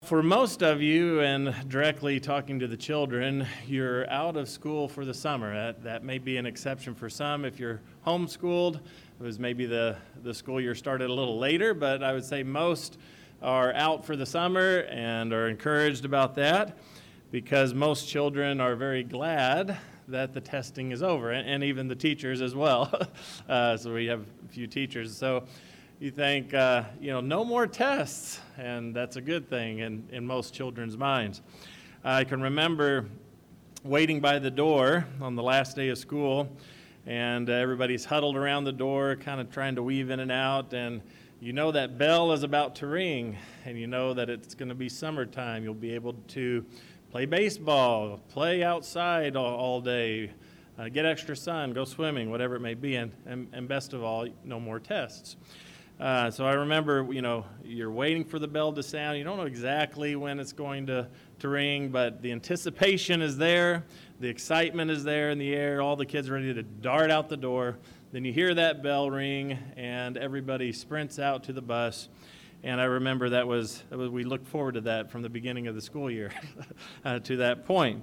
For most of you, and directly talking to the children, you're out of school for the summer. That may be an exception for some. If you're homeschooled, it was maybe the school year started a little later, but I would say most are out for the summer and are encouraged about that because most children are very glad that the testing is over, and even the teachers as well. So we have a few teachers. So you think, no more tests, and that's a good thing in most children's minds. I can remember waiting by the door on the last day of school, and everybody's huddled around the door, kind of trying to weave in and out, and you know that bell is about to ring, and you know that it's going to be summertime. You'll be able to play baseball, play outside all day, get extra sun, go swimming, whatever it may be, and best of all, no more tests. So I remember, you're waiting for the bell to sound. You don't know exactly when it's going to ring, but the anticipation is there. The excitement is there in the air. All the kids are ready to dart out the door. Then you hear that bell ring, and everybody sprints out to the bus. And I remember we looked forward to that from the beginning of the school year to that point.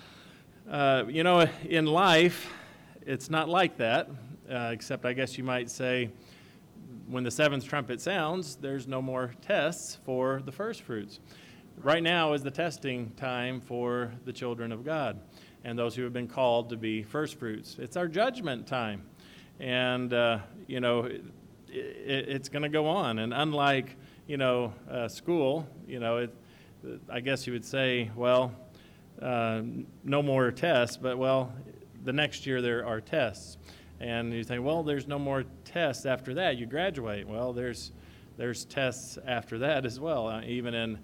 In life, it's not like that, except I guess you might say, when the seventh trumpet sounds, there's no more tests for the first fruits. Right now is the testing time for the children of God and those who have been called to be first fruits. It's our judgment time. And, it's going to go on. And unlike, school, I guess you would say, no more tests, but, the next year there are tests. And you think, there's no more tests after that. You graduate. Well, there's tests after that as well. Even in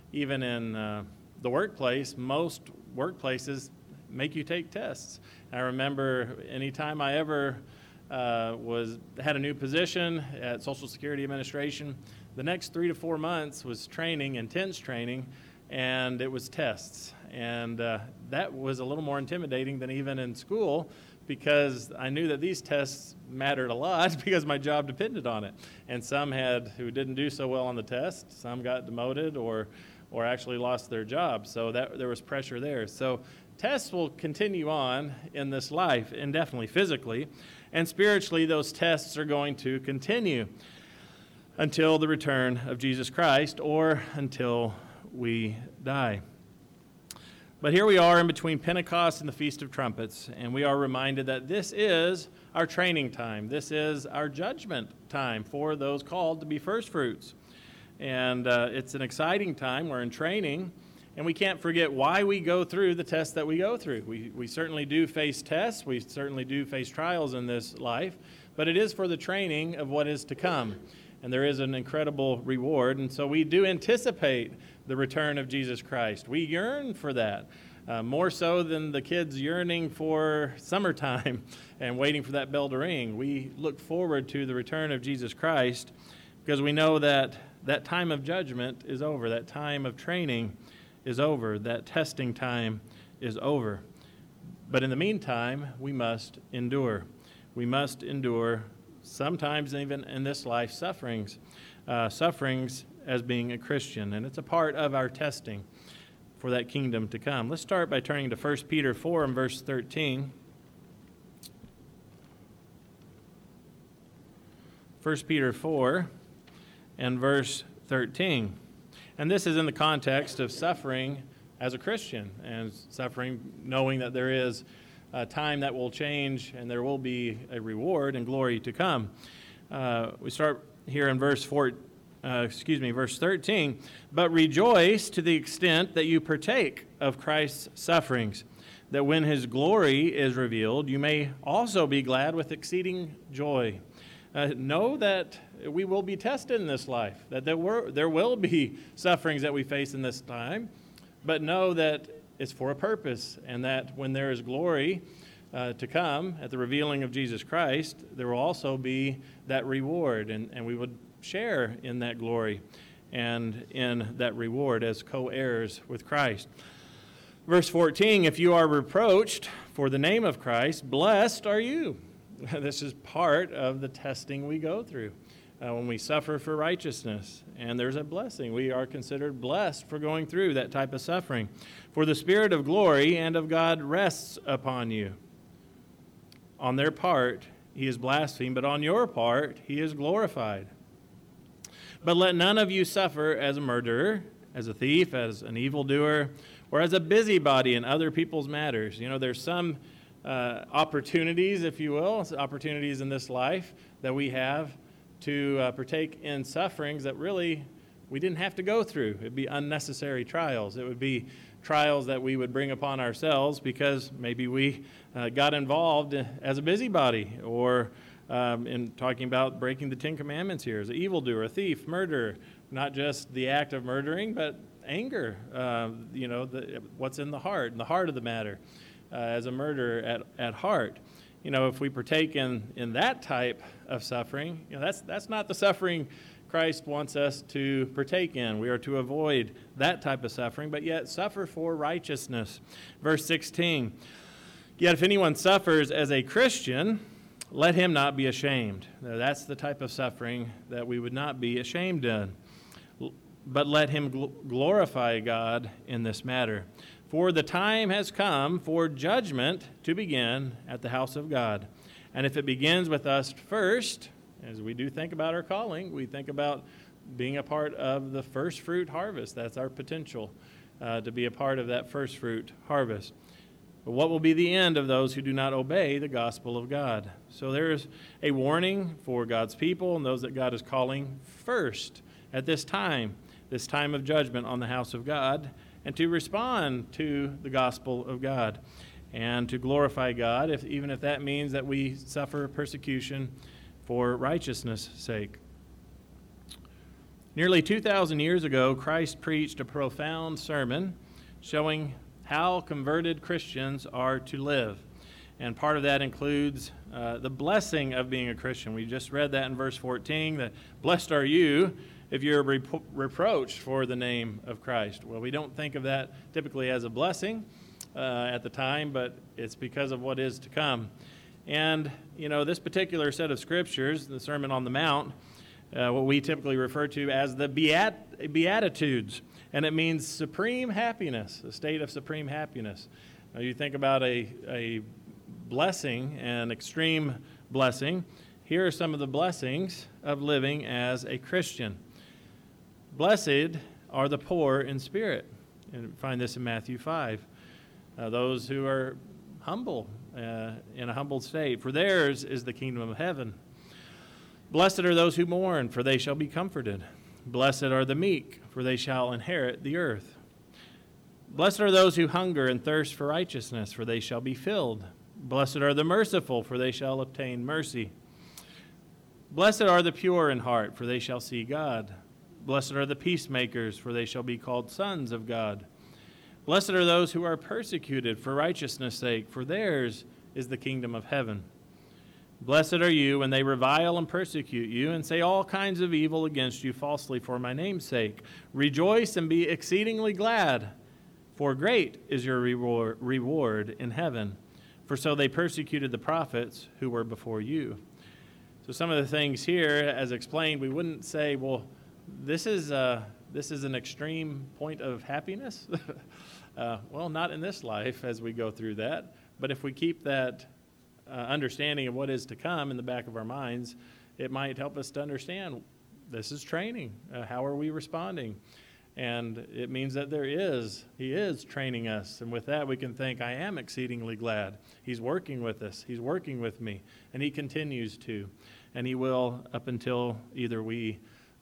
the workplace, most workplaces make you take tests. I remember anytime I ever had a new position at Social Security Administration, the next 3 to 4 months was training, intense training, and it was tests. And that was a little more intimidating than even in school, because I knew that these tests mattered a lot because my job depended on it. And some who didn't do so well on the test, some got demoted or actually lost their job. So there was pressure there. So tests will continue on in this life indefinitely, physically, and spiritually those tests are going to continue until the return of Jesus Christ or until we die. But here we are in between Pentecost and the Feast of Trumpets, and we are reminded that this is our training time. This is our judgment time for those called to be first fruits. And it's an exciting time. We're in training, and we can't forget why we go through the tests that we go through. We certainly do face tests. We certainly do face trials in this life, but it is for the training of what is to come. And there is an incredible reward, and so we do anticipate the return of Jesus Christ. We yearn for that, more so than the kids yearning for summertime and waiting for that bell to ring. We look forward to the return of Jesus Christ because we know that that time of judgment is over, that time of training is over, that testing time is over. But in the meantime, we must endure. We must endure, sometimes even in this life, sufferings as being a Christian, and it's a part of our testing for that kingdom to come. Let's start by turning to 1 Peter 4 and verse 13. 1 Peter 4 and verse 13. And this is in the context of suffering as a Christian, and suffering knowing that there is a time that will change and there will be a reward and glory to come. We start here in verse 13. But rejoice to the extent that you partake of Christ's sufferings, that when his glory is revealed, you may also be glad with exceeding joy. Know that we will be tested in this life, that there will be sufferings that we face in this time, but know that it's for a purpose, and that when there is glory to come at the revealing of Jesus Christ, there will also be that reward, and we would share in that glory and in that reward as co-heirs with Christ. Verse 14, if you are reproached for the name of Christ, blessed are you. This is part of the testing we go through. when we suffer for righteousness. And there's a blessing. We are considered blessed for going through that type of suffering. For the Spirit of glory and of God rests upon you. On their part, he is blasphemed, but on your part, he is glorified. But let none of you suffer as a murderer, as a thief, as an evildoer, or as a busybody in other people's matters. You know, there's some opportunities, if you will, opportunities in this life that we have to partake in sufferings that really we didn't have to go through. It'd be unnecessary trials. It would be trials that we would bring upon ourselves because maybe we got involved as a busybody, or in talking about breaking the Ten Commandments here, as an evildoer, a thief, murderer, not just the act of murdering, but anger, what's in the heart of the matter, as a murderer at heart. You know, if we partake in that type of suffering, you know, that's not the suffering Christ wants us to partake in. We are to avoid that type of suffering, but yet suffer for righteousness. Verse 16, yet if anyone suffers as a Christian, let him not be ashamed. Now, that's the type of suffering that we would not be ashamed in. But let him glorify God in this matter. For the time has come for judgment to begin at the house of God. And if it begins with us first, as we do think about our calling, we think about being a part of the first fruit harvest. That's our potential, to be a part of that first fruit harvest. But what will be the end of those who do not obey the gospel of God? So there is a warning for God's people and those that God is calling first at this time of judgment on the house of God, and to respond to the gospel of God and to glorify God, even if that means that we suffer persecution for righteousness' sake. Nearly 2,000 years ago, Christ preached a profound sermon showing how converted Christians are to live. And part of that includes the blessing of being a Christian. We just read that in verse 14, that blessed are you if you're reproached for the name of Christ. Well, we don't think of that typically as a blessing at the time, but it's because of what is to come. And, you know, this particular set of scriptures, the Sermon on the Mount, what we typically refer to as the Beatitudes, and it means supreme happiness, a state of supreme happiness. Now, you think about a blessing, an extreme blessing. Here are some of the blessings of living as a Christian. Blessed are the poor in spirit. And find this in Matthew 5. Those who are humble, in a humbled state, for theirs is the kingdom of heaven. Blessed are those who mourn, for they shall be comforted. Blessed are the meek, for they shall inherit the earth. Blessed are those who hunger and thirst for righteousness, for they shall be filled. Blessed are the merciful, for they shall obtain mercy. Blessed are the pure in heart, for they shall see God. Blessed are the peacemakers, for they shall be called sons of God. Blessed are those who are persecuted for righteousness' sake, for theirs is the kingdom of heaven. Blessed are you when they revile and persecute you and say all kinds of evil against you falsely for my name's sake. Rejoice and be exceedingly glad, for great is your reward in heaven. For so they persecuted the prophets who were before you. So some of the things here, as explained, we wouldn't say, well, this is an extreme point of happiness. Well, not in this life as we go through that. But if we keep that understanding of what is to come in the back of our minds, it might help us to understand this is training. How are we responding? And it means that He is training us. And with that, we can think, I am exceedingly glad. He's working with us. He's working with me. And He continues to. And He will up until either we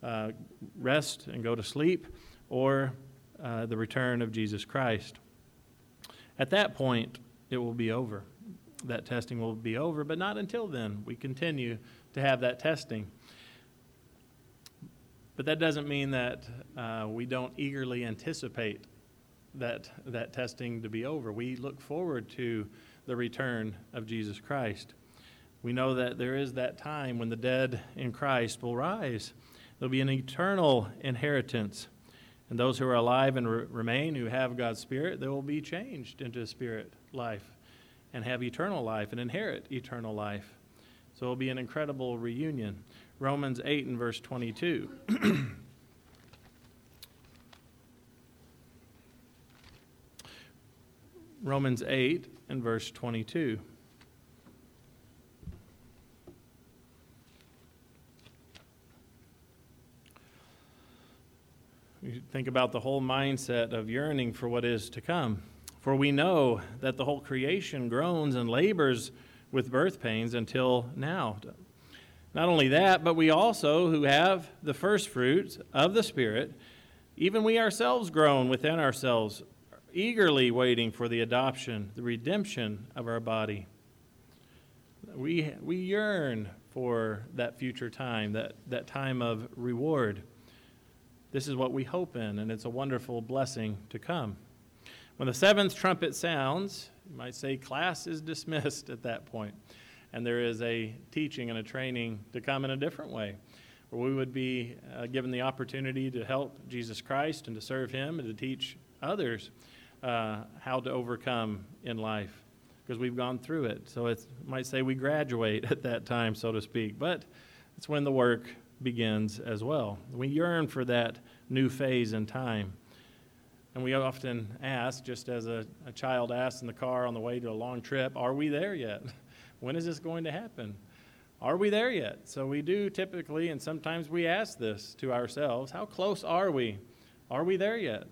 rest and go to sleep or the return of Jesus Christ. At that point, it will be over. That testing will be over, but not until then. We continue to have that testing. But that doesn't mean that we don't eagerly anticipate that testing to be over. We look forward to the return of Jesus Christ. We know that there is that time when the dead in Christ will rise. There'll be an eternal inheritance. And those who are alive and remain, who have God's Spirit, they will be changed into spirit life and have eternal life and inherit eternal life. So it will be an incredible reunion. Romans 8 and verse 22. Romans 8 and verse 22. You think about the whole mindset of yearning for what is to come. For we know that the whole creation groans and labors with birth pains until now. Not only that, but we also, who have the first fruits of the Spirit, even we ourselves groan within ourselves, eagerly waiting for the adoption, the redemption of our body. We yearn for that future time, that time of reward. This is what we hope in, and it's a wonderful blessing to come. When the seventh trumpet sounds, you might say class is dismissed at that point, and there is a teaching and a training to come in a different way, where we would be given the opportunity to help Jesus Christ and to serve Him and to teach others how to overcome in life, because we've gone through it. So it might say we graduate at that time, so to speak, but it's when the work begins as well. We yearn for that new phase in time. And we often ask, just as a child asks in the car on the way to a long trip, are we there yet? When is this going to happen? Are we there yet? So we do typically, and sometimes we ask this to ourselves, how close are we? Are we there yet?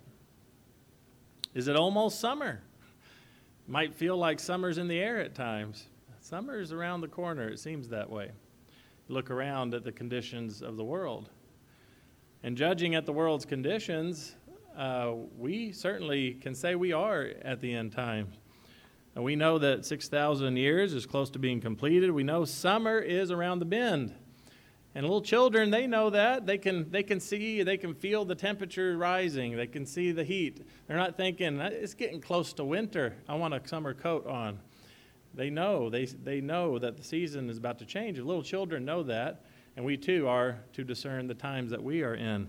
Is it almost summer? Might feel like summer's in the air at times. Summer's around the corner, it seems that way. Look around at the conditions of the world. And judging at the world's conditions, we certainly can say we are at the end times. And we know that 6,000 years is close to being completed. We know summer is around the bend. And little children, they know that. They can see, they can feel the temperature rising. They can see the heat. They're not thinking, it's getting close to winter. I want a summer coat on. They know that the season is about to change. Little children know that, and we too are to discern the times that we are in.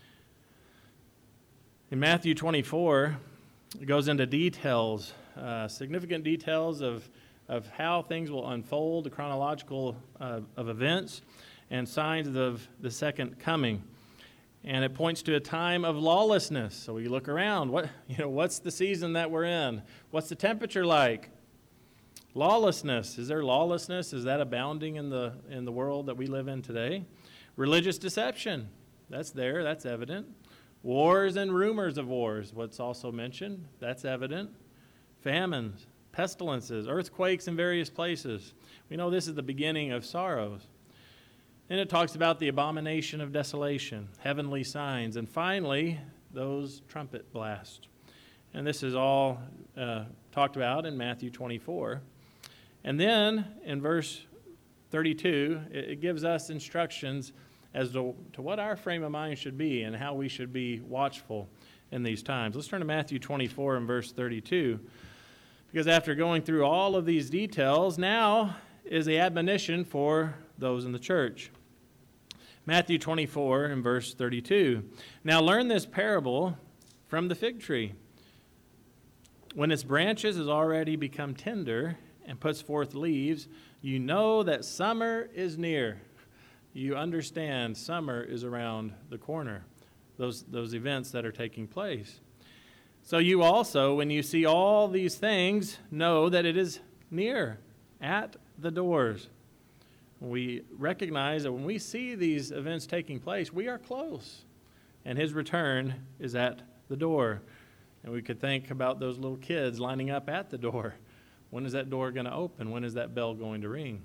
In Matthew 24, it goes into details, significant details of how things will unfold, the chronological of events, and signs of the second coming. And it points to a time of lawlessness. So we look around. What's the season that we're in? What's the temperature like? Lawlessness. Is there lawlessness? Is that abounding in the world that we live in today? Religious deception. That's there. That's evident. Wars and rumors of wars. What's also mentioned. That's evident. Famines, pestilences, earthquakes in various places. We know this is the beginning of sorrows. Then it talks about the abomination of desolation, heavenly signs, and finally, those trumpet blasts. And this is all talked about in Matthew 24. And then in verse 32, it gives us instructions as to what our frame of mind should be and how we should be watchful in these times. Let's turn to Matthew 24 and verse 32, because after going through all of these details, now is the admonition for those in the church. Matthew 24 and verse 32. Now learn this parable from the fig tree. When its branches has already become tender and puts forth leaves, you know that summer is near. You understand summer is around the corner, those events that are taking place. So you also, when you see all these things, know that it is near, at the doors. We recognize that when we see these events taking place, we are close, and His return is at the door. And we could think about those little kids lining up at the door. When is that door going to open? When is that bell going to ring?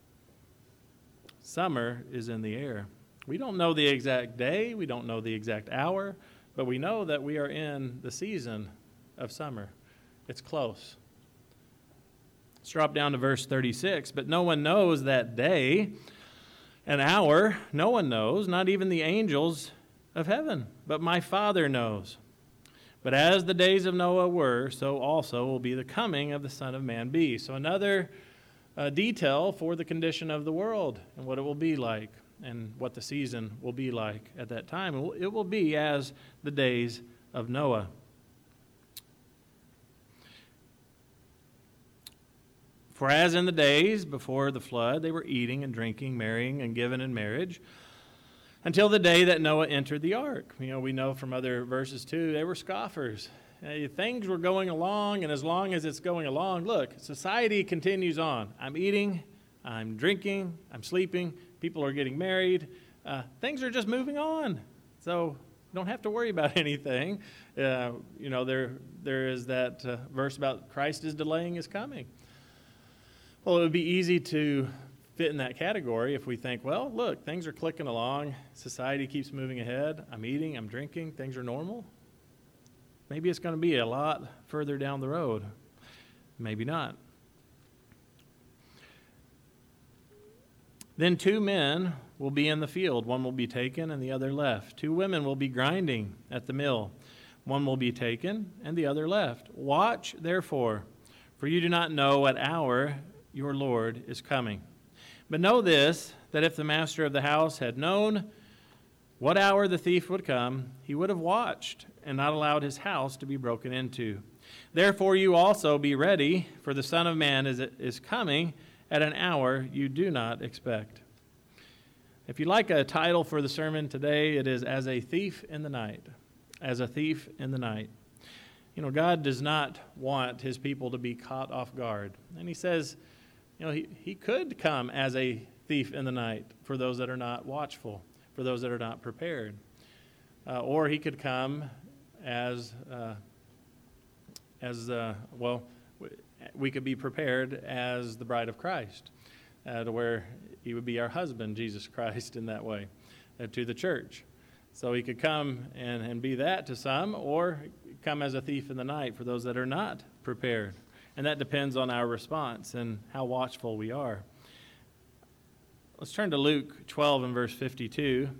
Summer is in the air. We don't know the exact day. We don't know the exact hour. But we know that we are in the season of summer. It's close. Let's drop down to verse 36. But no one knows that day, an hour. No one knows, not even the angels of heaven. But my Father knows. But as the days of Noah were, so also will be the coming of the Son of Man be. So another detail for the condition of the world and what it will be like and what the season will be like at that time. It will be as the days of Noah. For as in the days before the flood, they were eating and drinking, marrying and giving in marriage, until the day that Noah entered the ark. We know from other verses too, they were scoffers. Things were going along, and as long as it's going along, look, society continues on. I'm eating, I'm drinking, I'm sleeping, people are getting married. Things are just moving on. So don't have to worry about anything. There is that verse about Christ is delaying his coming. Well, it would be easy to fit in that category if we think, well, look, things are clicking along, society keeps moving ahead, I'm eating, I'm drinking, things are normal. Maybe it's going to be a lot further down the road. Maybe not. Then 2 men will be in the field. One will be taken and the other left. 2 women will be grinding at the mill. One will be taken and the other left. Watch, therefore, for you do not know what hour your Lord is coming. But know this, that if the master of the house had known what hour the thief would come, he would have watched and not allowed his house to be broken into. Therefore you also be ready, for the Son of Man is coming at an hour you do not expect. If you'd like a title for the sermon today, it is As a Thief in the Night. As a Thief in the Night. God does not want his people to be caught off guard. And he says, he could come as a thief in the night for those that are not watchful, for those that are not prepared. Or he could come we could be prepared as the bride of Christ, to where he would be our husband, Jesus Christ, in that way, to the church. So he could come and be that to some, or come as a thief in the night for those that are not prepared. And that depends on our response and how watchful we are. Let's turn to Luke 12 and verse 52.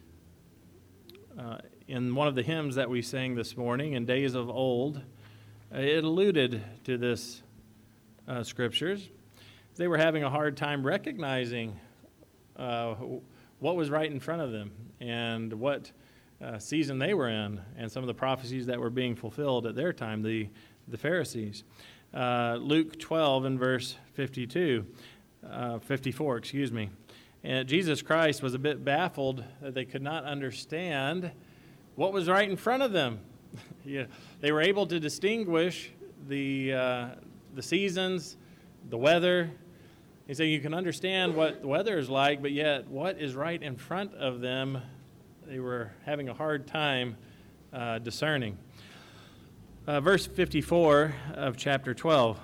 In one of the hymns that we sang this morning, In Days of Old, it alluded to this scriptures. They were having a hard time recognizing what was right in front of them and what season they were in, and some of the prophecies that were being fulfilled at their time, the Pharisees. Luke 12 and verse 54, And Jesus Christ was a bit baffled that they could not understand what was right in front of them. They were able to distinguish the seasons, the weather. He said you can understand what the weather is like, but yet what is right in front of them, they were having a hard time discerning. Verse 54 of chapter 12.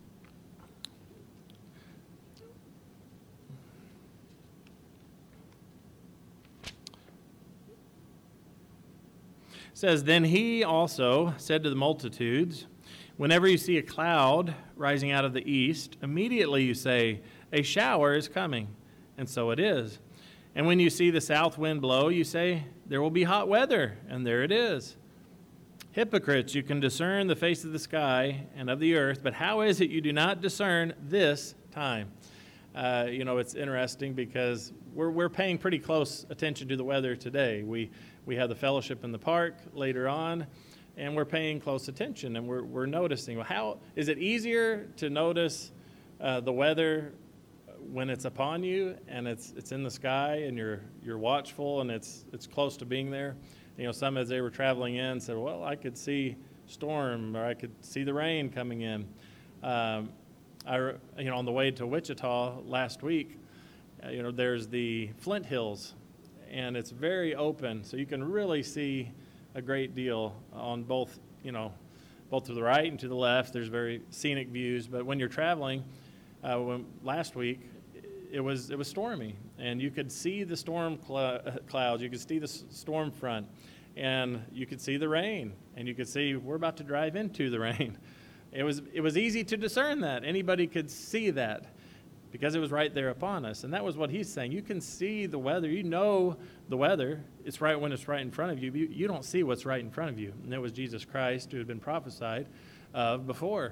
Says, Then he also said to the multitudes, Whenever you see a cloud rising out of the east, immediately you say, A shower is coming, and so it is. And when you see the south wind blow, you say, There will be hot weather, and there it is. Hypocrites, you can discern the face of the sky and of the earth, but how is it you do not discern this time? It's interesting because we're paying pretty close attention to the weather today. We have the fellowship in the park later on, and we're paying close attention, and we're noticing. Well, how is it easier to notice the weather when it's upon you and it's in the sky and you're watchful and it's close to being there? Some as they were traveling in said, well, I could see storm or I could see the rain coming in. On the way to Wichita last week, there's the Flint Hills, and it's very open, so you can really see a great deal on both to the right and to the left. There's very scenic views, but when you're traveling, last week, it was stormy, and you could see the storm clouds, you could see the storm front, and you could see the rain, and you could see we're about to drive into the rain. It was easy to discern that. Anybody could see that because it was right there upon us, and that was what he's saying. You can see the weather. You know the weather. It's right when it's right in front of you. You don't see what's right in front of you, and that was Jesus Christ who had been prophesied of before.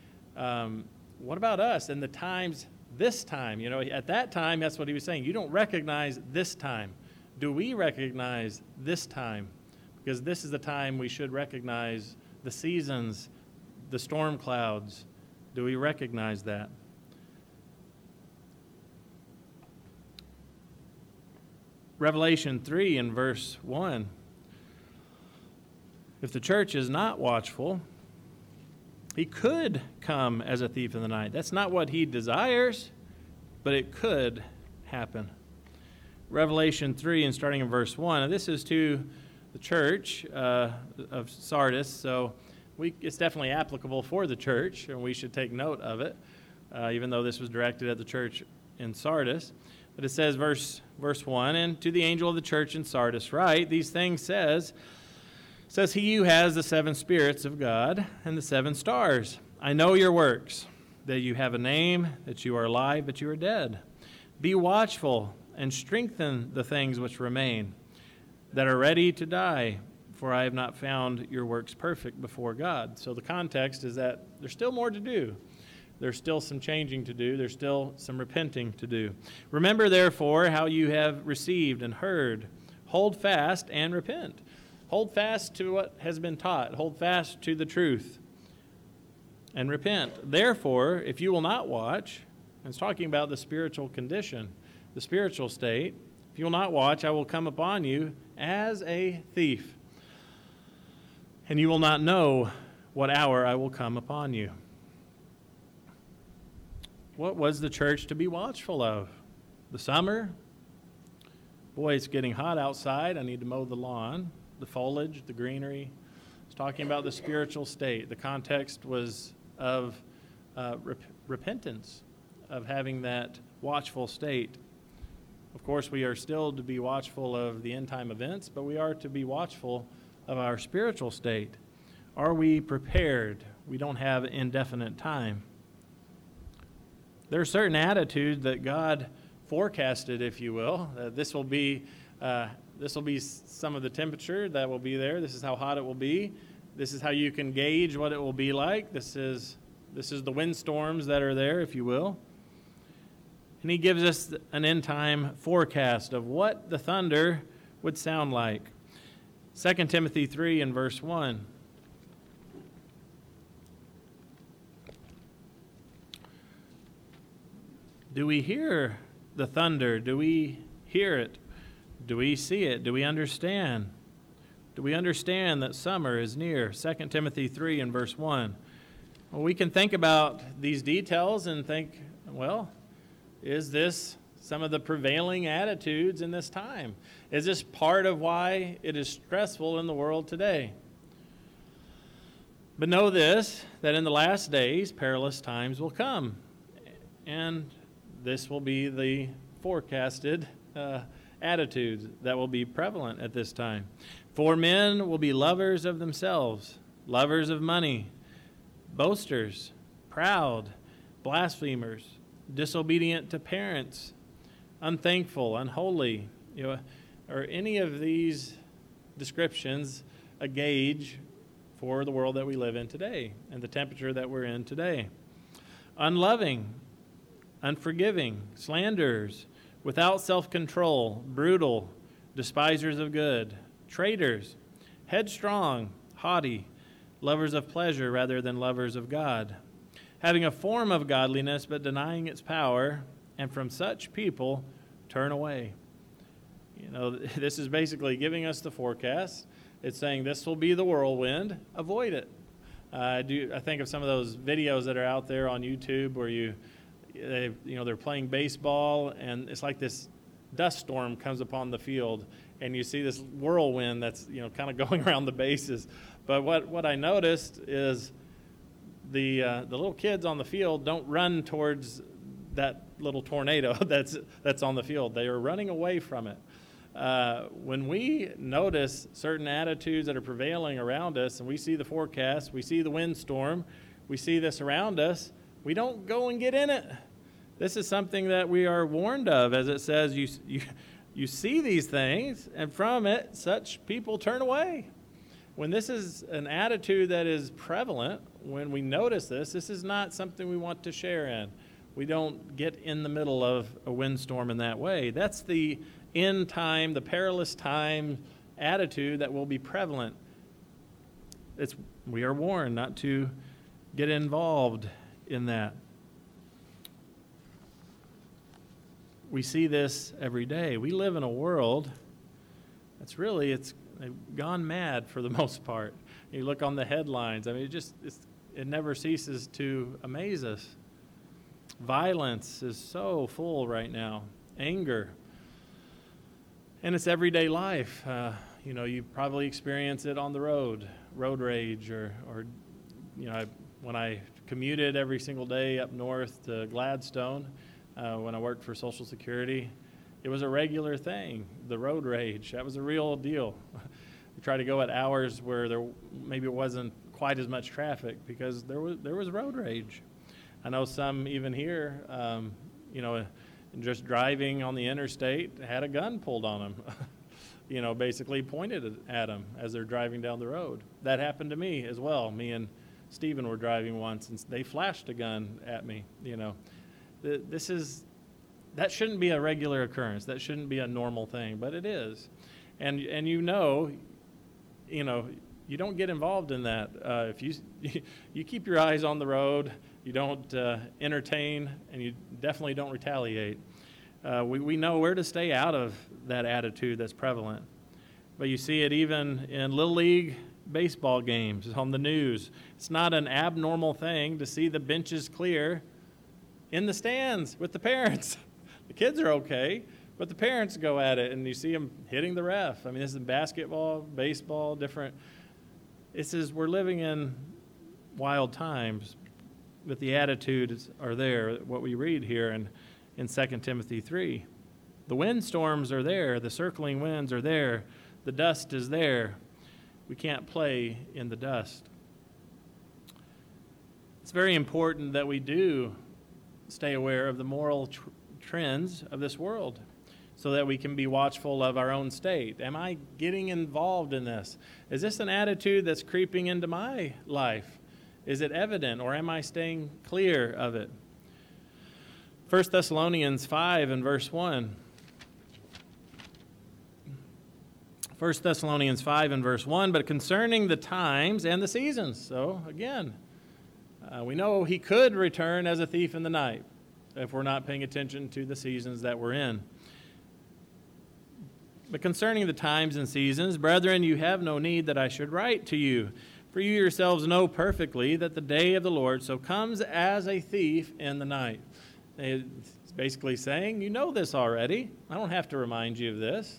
What about us and the times? This time, at that time, that's what he was saying. You don't recognize this time. Do we recognize this time? Because this is the time we should recognize the seasons, the storm clouds. Do we recognize that? Revelation 3 in verse 1. If the church is not watchful, he could come as a thief in the night. That's not what he desires, but it could happen. Revelation 3 and starting in verse 1. And this is to the church of Sardis, so it's definitely applicable for the church, and we should take note of it, even though this was directed at the church in Sardis. But it says, verse 1, and to the angel of the church in Sardis write, these things says he who has the 7 spirits of God and the 7 stars. I know your works, that you have a name, that you are alive, but you are dead. Be watchful and strengthen the things which remain, that are ready to die, for I have not found your works perfect before God. So the context is that there's still more to do. There's still some changing to do. There's still some repenting to do. Remember, therefore, how you have received and heard. Hold fast and repent. Hold fast to what has been taught. Hold fast to the truth and repent. Therefore, if you will not watch, and it's talking about the spiritual condition, the spiritual state, if you will not watch, I will come upon you as a thief, and you will not know what hour I will come upon you. What was the church to be watchful of? The summer? Boy, it's getting hot outside. I need to mow the lawn. The foliage, the greenery. It's talking about the spiritual state. The context was of repentance, of having that watchful state. Of course, we are still to be watchful of the end-time events, but we are to be watchful of our spiritual state. Are we prepared? We don't have indefinite time. There are certain attitudes that God forecasted, if you will. This will be some of the temperature that will be there. This is how hot it will be. This is how you can gauge what it will be like. This is the windstorms that are there, if you will. And he gives us an end-time forecast of what the thunder would sound like. 2 Timothy 3 and verse 1. Do we hear the thunder? Do we hear it? Do we see it? Do we understand? Do we understand that summer is near? 2 Timothy 3 and verse 1. Well, we can think about these details and think, well, is this some of the prevailing attitudes in this time? Is this part of why it is stressful in the world today? But know this, that in the last days, perilous times will come. And this will be the forecasted attitudes that will be prevalent at this time. For men will be lovers of themselves, lovers of money, boasters, proud, blasphemers, disobedient to parents, unthankful, unholy. Are any of these descriptions a gauge for the world that we live in today and the temperature that we're in today? Unloving, unforgiving, slanderers, without self-control, brutal, despisers of good, traitors, headstrong, haughty, lovers of pleasure rather than lovers of God, having a form of godliness but denying its power, and from such people turn away. This is basically giving us the forecast. It's saying this will be the whirlwind. Avoid it. I think of some of those videos that are out there on YouTube where they're playing baseball and it's like this dust storm comes upon the field and you see this whirlwind that's kind of going around the bases. But what I noticed is the little kids on the field don't run towards that little tornado that's on the field. They are running away from it. When we notice certain attitudes that are prevailing around us and we see the forecast, we see the windstorm, we see this around us, we don't go and get in it. This is something that we are warned of, as it says, you see these things, and from it, such people turn away. When this is an attitude that is prevalent, when we notice this is not something we want to share in. We don't get in the middle of a windstorm in that way. That's the end time, the perilous time attitude that will be prevalent. We are warned not to get involved in that. we see this every day. We live in a world that's really, it's gone mad for the most part. You look on the headlines, I mean, it never ceases to amaze us. Violence is so full right now, anger. And it's everyday life. You probably experience it on the road rage, or when I commuted every single day up north to Gladstone, when I worked for Social Security, it was a regular thing, the road rage. That was a real deal. We try to go at hours where maybe it wasn't quite as much traffic because there was road rage. I know some even here, just driving on the interstate had a gun pulled on them, basically pointed at them as they're driving down the road. That happened to me as well. Me and Stephen were driving once, and they flashed a gun at me. That shouldn't be a regular occurrence. That shouldn't be a normal thing, but it is. And you don't get involved in that. If you keep your eyes on the road, you don't entertain, and you definitely don't retaliate. We know where to stay out of that attitude that's prevalent. But you see it even in Little League baseball games on the news. It's not an abnormal thing to see the benches clear in the stands with the parents. The kids are okay, but the parents go at it, and you see them hitting the ref. I mean, this is basketball, baseball, different. It says we're living in wild times, but the attitudes are there, what we read here in 2 Timothy 3. The windstorms are there. The circling winds are there. The dust is there. We can't play in the dust. It's very important that we do stay aware of the moral trends of this world so that we can be watchful of our own state. Am I getting involved in this? Is this an attitude that's creeping into my life? Is it evident, or am I staying clear of it? 1 Thessalonians 5 and verse 1. 1 Thessalonians 5 and verse 1, but concerning the times and the seasons. So, again, we know he could return as a thief in the night if we're not paying attention to the seasons that we're in. But concerning the times and seasons, brethren, you have no need that I should write to you, for you yourselves know perfectly that the day of the Lord so comes as a thief in the night. It's basically saying, you know this already. I don't have to remind you of this.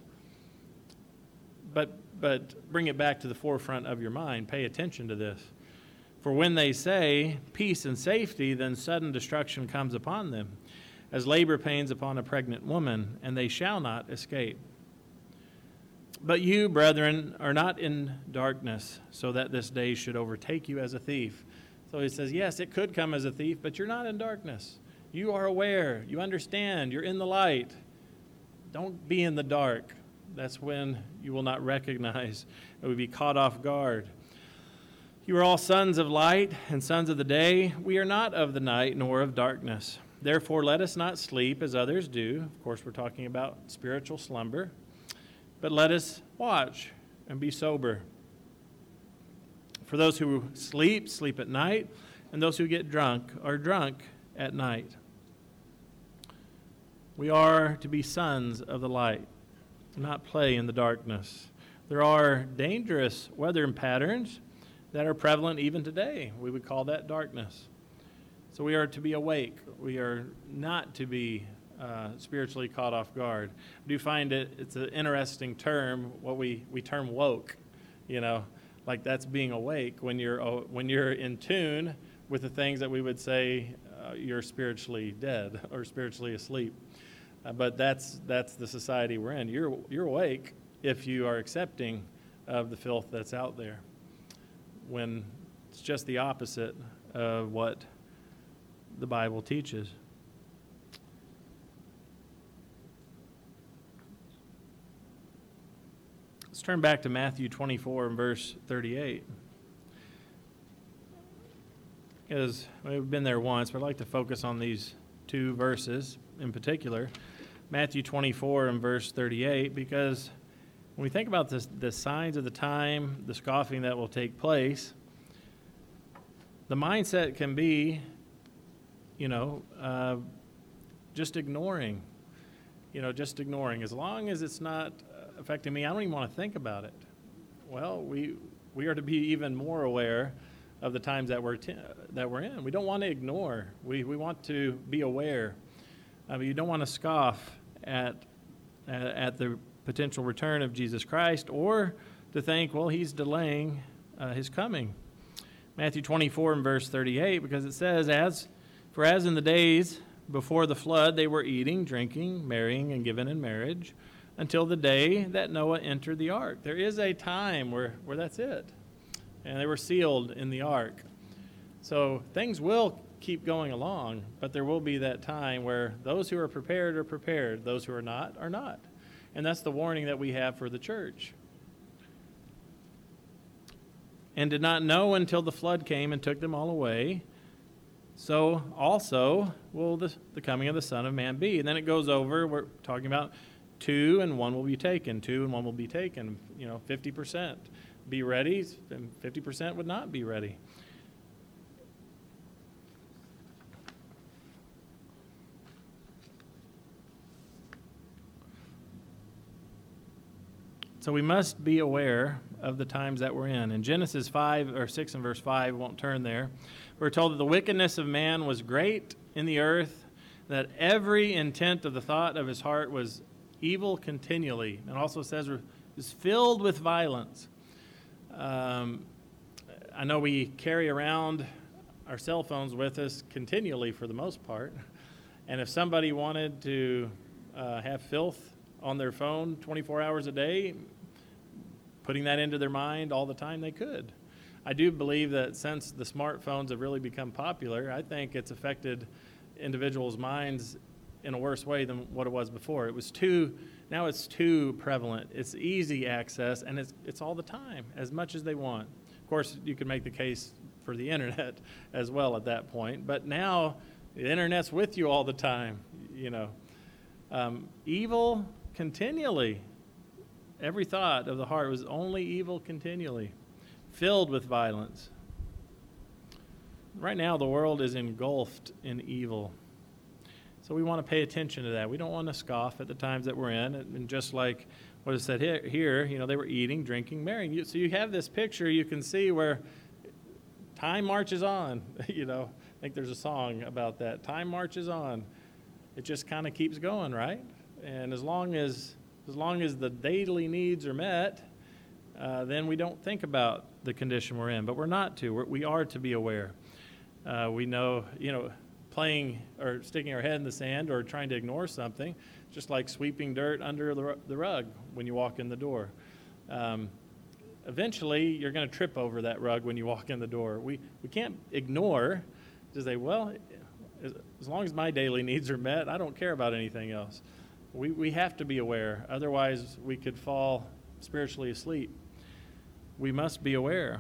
But bring it back to the forefront of your mind. Pay attention to this. For when they say peace and safety, then sudden destruction comes upon them, as labor pains upon a pregnant woman, and they shall not escape. But you, brethren, are not in darkness, so that this day should overtake you as a thief. So he says, yes, it could come as a thief, but you're not in darkness. You are aware. You understand. You're in the light. Don't be in the dark. That's when you will not recognize. It would be caught off guard. You are all sons of light and sons of the day. We are not of the night nor of darkness. Therefore, let us not sleep as others do. Of course, we're talking about spiritual slumber. But let us watch and be sober. For those who sleep, sleep at night, and those who get drunk are drunk at night. We are to be sons of the light, not play in the darkness. There are dangerous weather patterns that are prevalent even today. We would call that darkness. So we are to be awake. We are not to be spiritually caught off guard. I do find it's an interesting term, what we term woke, like that's being awake when you're in tune with the things that we would say you're spiritually dead or spiritually asleep. But that's the society we're in. You're awake if you are accepting of the filth that's out there, when it's just the opposite of what the Bible teaches. Let's turn back to Matthew 24 and verse 38. Because we've been there once, but I'd like to focus on these two verses in particular. Matthew 24 and verse 38, because when we think about the signs of the time, the scoffing that will take place, the mindset can be, just ignoring. just ignoring. As long as it's not affecting me, I don't even want to think about it. Well, we are to be even more aware of the times that we're in. We don't want to ignore. We want to be aware. You don't want to scoff at the potential return of Jesus Christ, or to think, well, he's delaying his coming. Matthew 24 and verse 38, because it says, as in the days before the flood, they were eating, drinking, marrying, and given in marriage, until the day that Noah entered the ark. There is a time where that's it. And they were sealed in the ark. So things will keep going along, but there will be that time where those who are prepared are prepared, those who are not are not. And that's the warning that we have for the church. And did not know until the flood came and took them all away. So also will the coming of the Son of Man be. And then it goes over, we're talking about 2 and 1 will be taken. 2 and 1 will be taken, 50%. Be ready, and 50% would not be ready. So we must be aware of the times that we're in. In Genesis 6 and verse 5, won't turn there, we're told that the wickedness of man was great in the earth, that every intent of the thought of his heart was evil continually. It also says it was filled with violence. I know we carry around our cell phones with us continually for the most part. And if somebody wanted to have filth on their phone 24 hours a day, putting that into their mind all the time, they could. I do believe that since the smartphones have really become popular, I think it's affected individuals' minds in a worse way than what it was before. Now it's too prevalent. It's easy access, and it's all the time, as much as they want. Of course, you could make the case for the internet as well at that point, but now the internet's with you all the time, Evil continually. Every thought of the heart was only evil continually, filled with violence. Right now, the world is engulfed in evil. So we want to pay attention to that. We don't want to scoff at the times that we're in. And just like what is said here, they were eating, drinking, marrying. So you have this picture you can see where time marches on. I think there's a song about that. Time marches on. It just kind of keeps going, right? And as long as the daily needs are met, then we don't think about the condition we're in. But we're not to. We are to be aware. We know, playing or sticking our head in the sand or trying to ignore something, just like sweeping dirt under the rug when you walk in the door. Eventually, you're going to trip over that rug when you walk in the door. We can't ignore to say, well, as long as my daily needs are met, I don't care about anything else. We have to be aware. Otherwise, we could fall spiritually asleep. We must be aware.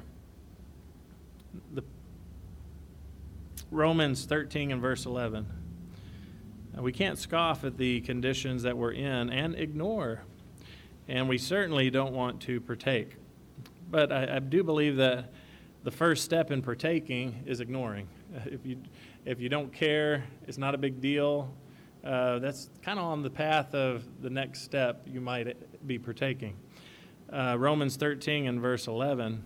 Romans 13 and verse 11. We can't scoff at the conditions that we're in and ignore. And we certainly don't want to partake. But I do believe that the first step in partaking is ignoring. If you don't care, it's not a big deal. That's kind of on the path of the next step you might be partaking. Romans 13 and verse 11.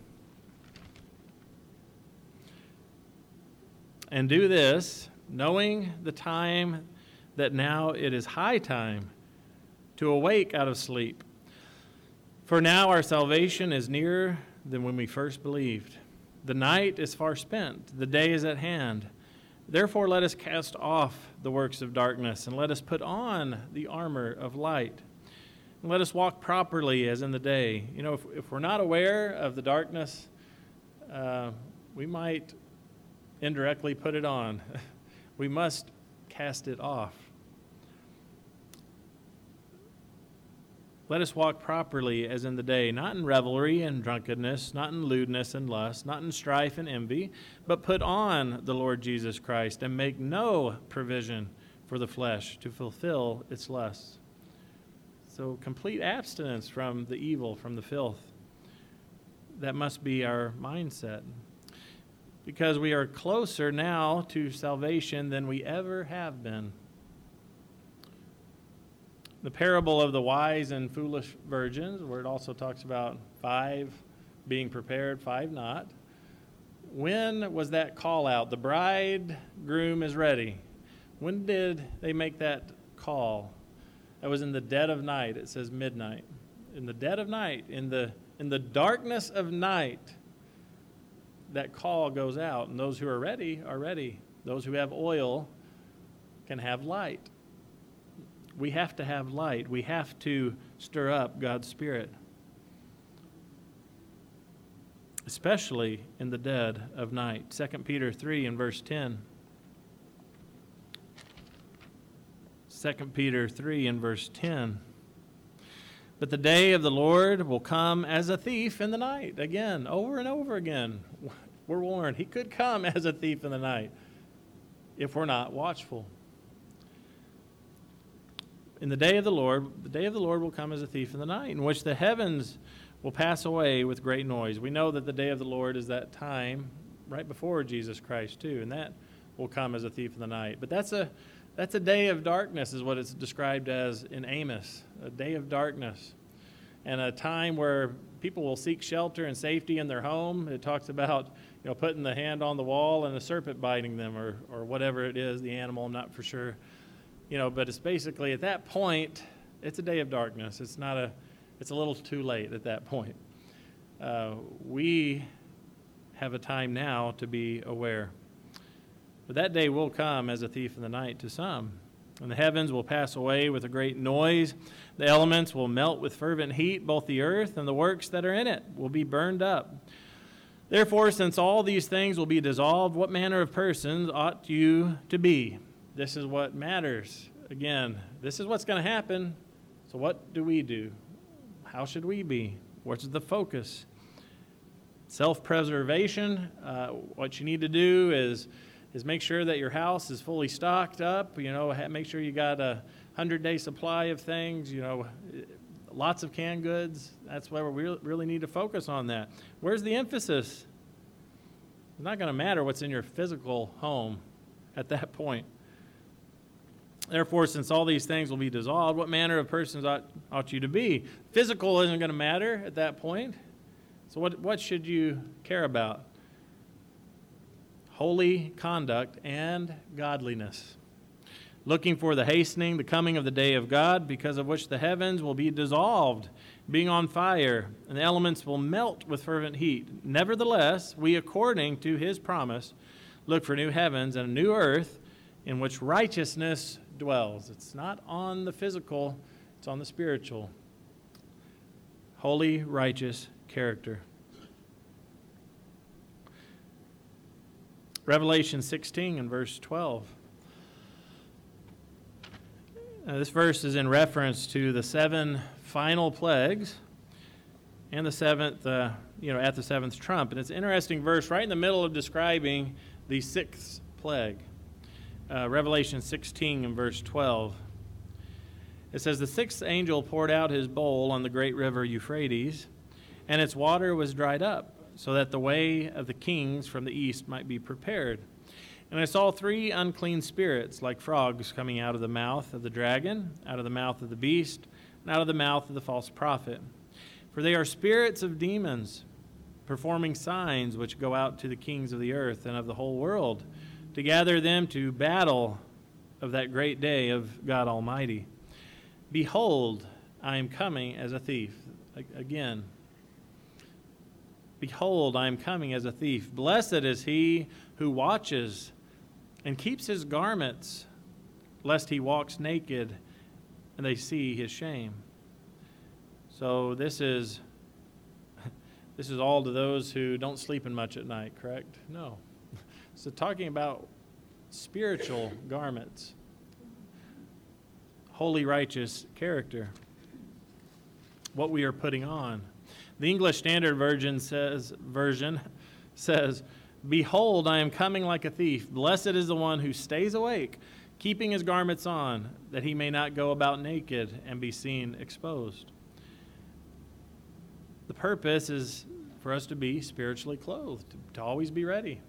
And do this, knowing the time that now it is high time to awake out of sleep. For now our salvation is nearer than when we first believed. The night is far spent, the day is at hand. Therefore let us cast off the works of darkness, and let us put on the armor of light. And let us walk properly as in the day. If we're not aware of the darkness, we might indirectly put it on. We must cast it off. Let us walk properly as in the day, not in revelry and drunkenness, not in lewdness and lust, not in strife and envy, but put on the Lord Jesus Christ and make no provision for the flesh to fulfill its lusts. So complete abstinence from the evil, from the filth. That must be our mindset. Because we are closer now to salvation than we ever have been. The parable of the wise and foolish virgins, where it also talks about 5 being prepared, 5 not. When was that call out? The bridegroom is ready. When did they make that call? That was in the dead of night. It says midnight. In the dead of night, in the darkness of night, that call goes out. And those who are ready are ready. Those who have oil can have light. We have to have light. We have to stir up God's Spirit, especially in the dead of night. 2 Peter 3 and verse 10. 2 Peter 3 and verse 10. But the day of the Lord will come as a thief in the night. Again, over and over again, we're warned. He could come as a thief in the night if we're not watchful. In the day of the Lord will come as a thief in the night, in which the heavens will pass away with great noise. We know that the day of the Lord is that time right before Jesus Christ too, and that will come as a thief in the night. But that's a day of darkness is what it's described as in Amos, a day of darkness, and a time where people will seek shelter and safety in their home. It talks about putting the hand on the wall and a serpent biting them or whatever it is, the animal, I'm not for sure. But it's basically at that point, it's a day of darkness. It's a little too late at that point. We have a time now to be aware. But that day will come as a thief in the night to some. And the heavens will pass away with a great noise. The elements will melt with fervent heat. Both the earth and the works that are in it will be burned up. Therefore, since all these things will be dissolved, what manner of persons ought you to be? This is what matters. Again, this is what's going to happen. So what do we do? How should we be? What's the focus? Self-preservation. What you need to do is make sure that your house is fully stocked up. Make sure you got a 100-day supply of things. Lots of canned goods. That's why we really need to focus on that. Where's the emphasis? It's not going to matter what's in your physical home at that point. Therefore, since all these things will be dissolved, what manner of persons ought you to be? Physical isn't going to matter at that point. So what should you care about? Holy conduct and godliness. Looking for the hastening, the coming of the day of God, because of which the heavens will be dissolved, being on fire, and the elements will melt with fervent heat. Nevertheless, we, according to his promise, look for new heavens and a new earth in which righteousness dwells. It's not on the physical, it's on the spiritual. Holy, righteous character. Revelation 16 and verse 12. This verse is in reference to the 7 final plagues and the 7th, at the 7th trump. And it's an interesting verse right in the middle of describing the 6th plague. Revelation 16 and verse 12. It says, the 6th angel poured out his bowl on the great river Euphrates, and its water was dried up, so that the way of the kings from the east might be prepared. And I saw 3 unclean spirits, like frogs, coming out of the mouth of the dragon, out of the mouth of the beast, and out of the mouth of the false prophet. For they are spirits of demons, performing signs which go out to the kings of the earth and of the whole world, to gather them to battle of that great day of God Almighty. Behold, I am coming as a thief. Again, behold, I am coming as a thief. Blessed is he who watches and keeps his garments, lest he walks naked and they see his shame. So this is all to those who don't sleep in much at night, correct? No. So talking about spiritual garments, holy, righteous character, what we are putting on. The English Standard Version says, behold, I am coming like a thief. Blessed is the one who stays awake, keeping his garments on, that he may not go about naked and be seen exposed. The purpose is for us to be spiritually clothed, to always be ready.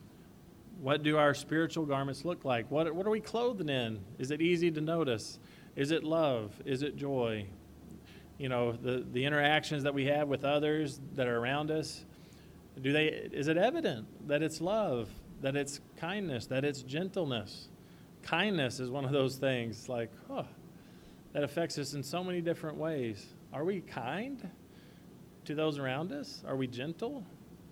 What do our spiritual garments look like? What are we clothed in? Is it easy to notice? Is it love? Is it joy? You know, the interactions that we have with others that are around us, is it evident that it's love, that it's kindness, that it's gentleness? Kindness is one of those things like, that affects us in so many different ways. Are we kind to those around us? Are we gentle?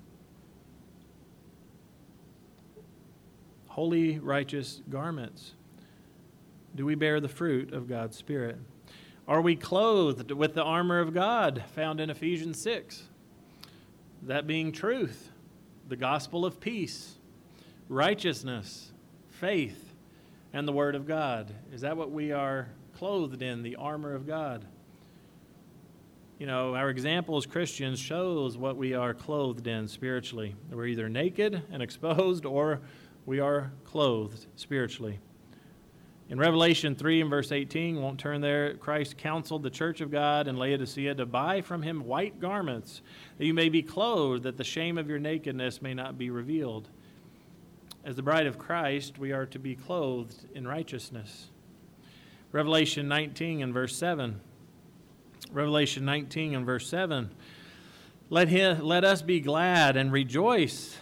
Holy, righteous garments. Do we bear the fruit of God's Spirit? Are we clothed with the armor of God found in Ephesians 6? That being truth, the gospel of peace, righteousness, faith, and the word of God. Is that what we are clothed in, the armor of God? You know, our example as Christians shows what we are clothed in spiritually. We're either naked and exposed, or we are clothed spiritually. In Revelation 3 and verse 18, won't turn there, Christ counseled the church of God in Laodicea to buy from him white garments, that you may be clothed, that the shame of your nakedness may not be revealed. As the bride of Christ, we are to be clothed in righteousness. Revelation 19 and verse 7. Revelation 19 and verse 7. Let us be glad and rejoice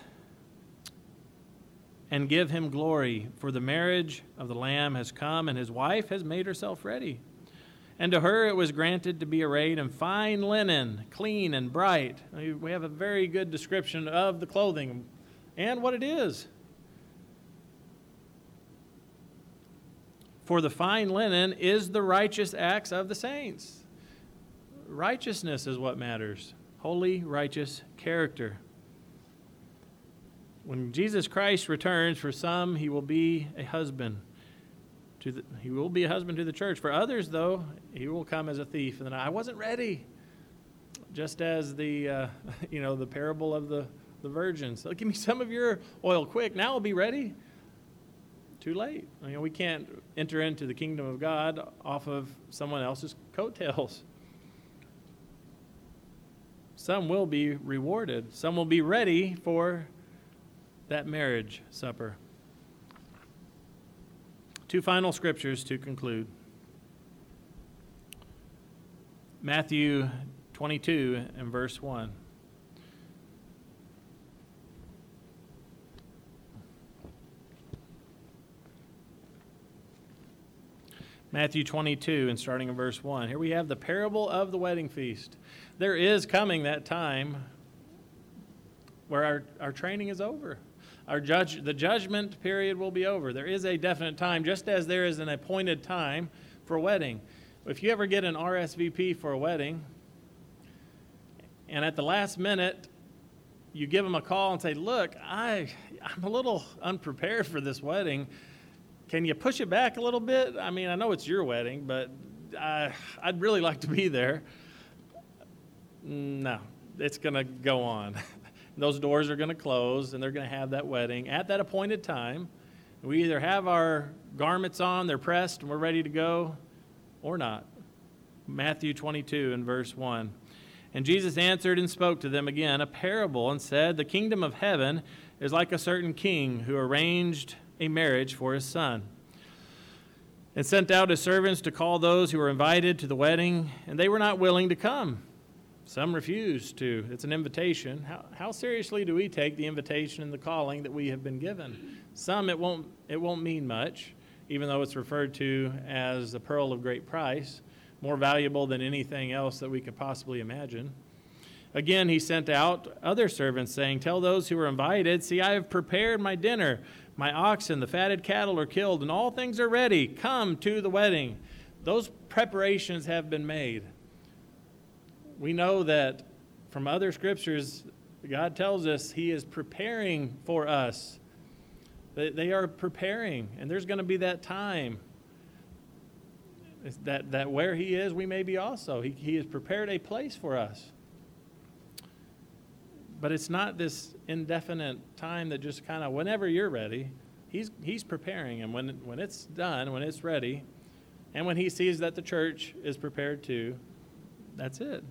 and give him glory, for the marriage of the Lamb has come, and his wife has made herself ready. And to her it was granted to be arrayed in fine linen, clean and bright. We have a very good description of the clothing and what it is. For the fine linen is the righteous acts of the saints. Righteousness is what matters. Holy, righteous character. When Jesus Christ returns, for some, he will be a husband. He will be a husband to the church. For others, though, he will come as a thief. And I wasn't ready. Just as the the parable of the virgins. So give me some of your oil quick. Now I'll be ready. Too late. We can't enter into the kingdom of God off of someone else's coattails. Some will be rewarded. Some will be ready for that marriage supper. Two final scriptures to conclude. Matthew 22 and verse 1. Matthew 22 and starting in verse 1. Here we have the parable of the wedding feast. There is coming that time where our training is over. The judgment period will be over. There is a definite time, just as there is an appointed time for a wedding. If you ever get an RSVP for a wedding, and at the last minute, you give them a call and say, look, I'm a little unprepared for this wedding. Can you push it back a little bit? I mean, I know it's your wedding, but I'd really like to be there. No, it's going to go on. Those doors are going to close, and they're going to have that wedding at that appointed time. We either have our garments on, they're pressed, and we're ready to go, or not. Matthew 22 and verse 1. And Jesus answered and spoke to them again a parable and said, the kingdom of heaven is like a certain king who arranged a marriage for his son, and sent out his servants to call those who were invited to the wedding, and they were not willing to come. Some refused to. It's an invitation. How seriously do we take the invitation and the calling that we have been given? Some it won't mean much, even though it's referred to as the pearl of great price, more valuable than anything else that we could possibly imagine. Again, he sent out other servants, saying, tell those who are invited, see, I have prepared my dinner. My oxen, the fatted cattle are killed, and all things are ready. Come to the wedding. Those preparations have been made. We know that from other scriptures, God tells us he is preparing for us. They are preparing, and there's going to be that time that where he is, we may be also. He has prepared a place for us. But it's not this indefinite time that just kind of whenever you're ready, he's preparing. And when it's done, when it's ready, and when he sees that the church is prepared too, that's it.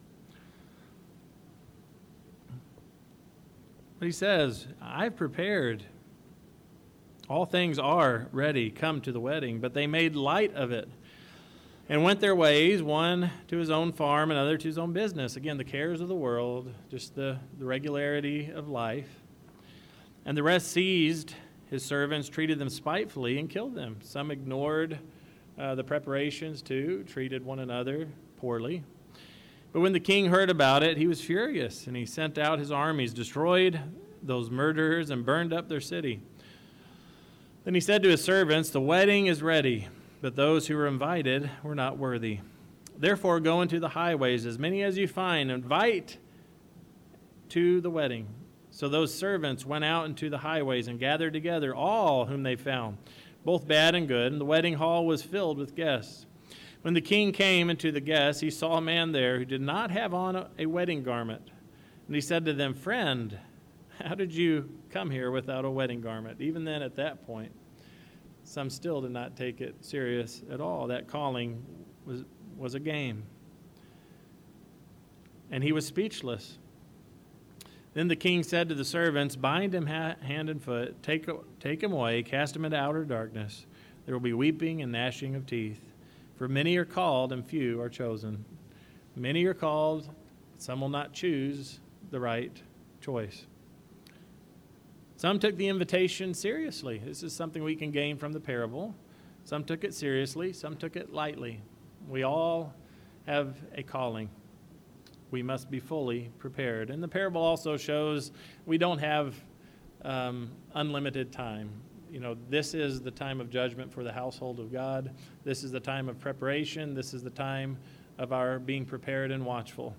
But he says, I've prepared. All things are ready. Come to the wedding. But they made light of it. and went their ways, one to his own farm, another to his own business. Again, the cares of the world, just the regularity of life. And the rest seized his servants, treated them spitefully, and killed them. Some ignored the preparations too, treated one another poorly. But when the king heard about it, he was furious, and he sent out his armies, destroyed those murderers, and burned up their city. Then he said to his servants, "The wedding is ready, but those who were invited were not worthy. Therefore go into the highways, as many as you find, invite to the wedding." So those servants went out into the highways and gathered together all whom they found, both bad and good, and the wedding hall was filled with guests. When the king came into the guests, he saw a man there who did not have on a wedding garment. And he said to them, "Friend, how did you come here without a wedding garment?" Even then, at that point, some still did not take it serious at all. That calling was a game. And he was speechless. Then the king said to the servants, "Bind him hand and foot, take him away, cast him into outer darkness. There will be weeping and gnashing of teeth. For many are called and few are chosen." Many are called, some will not choose the right choice. Some took the invitation seriously. This is something we can gain from the parable. Some took it seriously, some took it lightly. We all have a calling. We must be fully prepared. And the parable also shows we don't have unlimited time. This is the time of judgment for the household of God. This is the time of preparation. This is the time of our being prepared and watchful.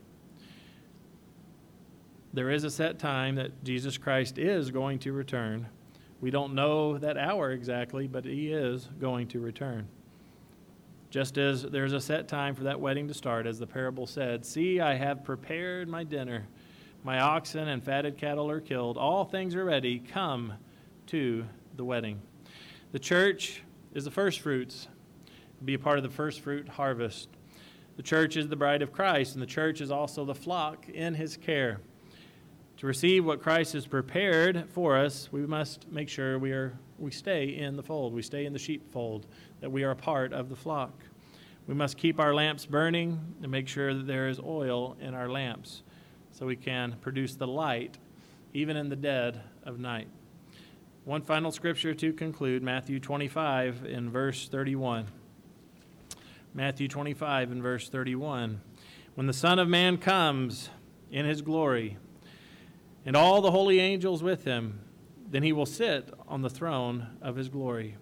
There is a set time that Jesus Christ is going to return. We don't know that hour exactly, but he is going to return. Just as there's a set time for that wedding to start, as the parable said, "See, I have prepared my dinner. My oxen and fatted cattle are killed. All things are ready. Come to the wedding." The church is the first fruits. Be a part of the first fruit harvest. The church is the bride of Christ, and the church is also the flock in his care. To receive what Christ has prepared for us, we must make sure we stay in the fold. We stay in the sheepfold, that we are a part of the flock. We must keep our lamps burning and make sure that there is oil in our lamps so we can produce the light even in the dead of night. One final scripture to conclude, Matthew 25 in verse 31. Matthew 25 in verse 31. "When the Son of Man comes in his glory, and all the holy angels with him, then he will sit on the throne of his glory."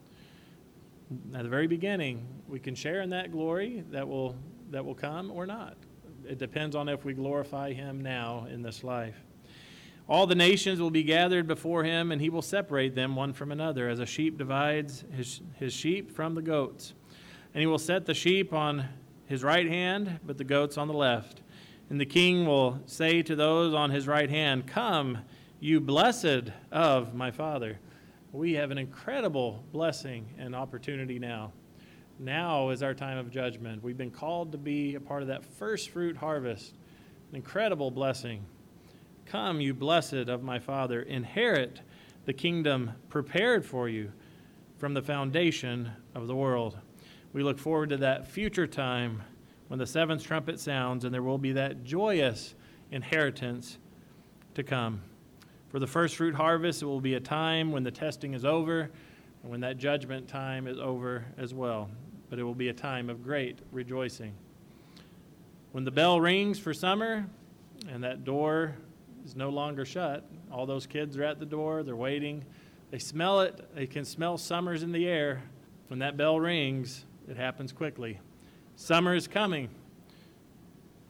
At the very beginning, we can share in that glory that will come or not. It depends on if we glorify him now in this life. "All the nations will be gathered before him, and he will separate them one from another, as a sheep divides his sheep from the goats. And he will set the sheep on his right hand, but the goats on the left. And the king will say to those on his right hand, 'Come, you blessed of my Father.'" We have an incredible blessing and opportunity now. Now is our time of judgment. We've been called to be a part of that first fruit harvest. An incredible blessing. "Come, you blessed of my Father, inherit the kingdom prepared for you from the foundation of the world." We look forward to that future time when the seventh trumpet sounds, and there will be that joyous inheritance to come. For the first fruit harvest, it will be a time when the testing is over and when that judgment time is over as well. But it will be a time of great rejoicing. When the bell rings for summer and that door is no longer shut, all those kids are at the door, they're waiting, they smell it, they can smell summer's in the air. When that bell rings, it happens quickly. Summer is coming.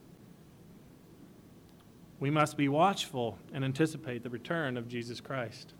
We must be watchful and anticipate the return of Jesus Christ.